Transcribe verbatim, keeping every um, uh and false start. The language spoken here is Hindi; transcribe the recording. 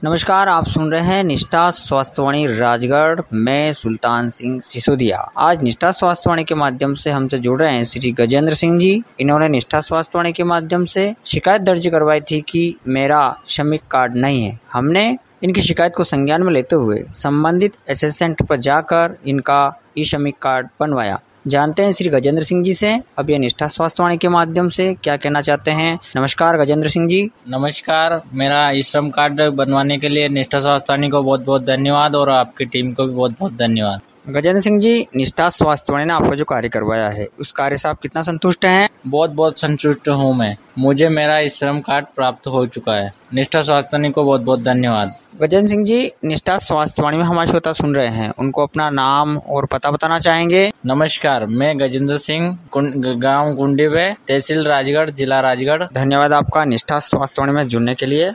नमस्कार, आप सुन रहे हैं निष्ठा स्वास्थ्यवाणी राजगढ़। मैं सुल्तान सिंह सिसोदिया। आज निष्ठा स्वास्थ्यवाणी के माध्यम से हमसे जुड़ रहे हैं श्री गजेंद्र सिंह जी। इन्होंने निष्ठा स्वास्थ्यवाणी के माध्यम से शिकायत दर्ज करवाई थी कि मेरा श्रमिक कार्ड नहीं है। हमने इनकी शिकायत को संज्ञान में लेते हुए संबंधित एस एस सेंटर पर जाकर इनका ई श्रमिक कार्ड बनवाया। जानते हैं श्री गजेंद्र सिंह जी से अब ये निष्ठा स्वास्थ्यवाणी के माध्यम से क्या कहना चाहते हैं। नमस्कार गजेंद्र सिंह जी। नमस्कार, मेरा ई श्रम कार्ड बनवाने के लिए निष्ठा स्वास्थ्यवाणी को बहुत बहुत धन्यवाद और आपकी टीम को भी बहुत बहुत धन्यवाद। गजेंद्र सिंह जी, निष्ठा स्वास्थ्यवाणी ने आपको जो कार्य करवाया है उस कार्य से आप कितना संतुष्ट हैं? बहुत बहुत संतुष्ट हूँ मैं। मुझे मेरा ई श्रम कार्ड प्राप्त हो चुका है। निष्ठा स्वास्थ्यवाणी को बहुत बहुत धन्यवाद। गजेंद्र सिंह जी, निष्ठा स्वास्थ्यवाणी में हमारे श्रोता सुन रहे हैं, उनको अपना नाम और पता बताना चाहेंगे? नमस्कार, मैं गजेंद्र सिंह, गांव कुंडीवे, तहसील राजगढ़, जिला राजगढ़। धन्यवाद आपका निष्ठा स्वास्थ्यवाणी में जुड़ने के लिए।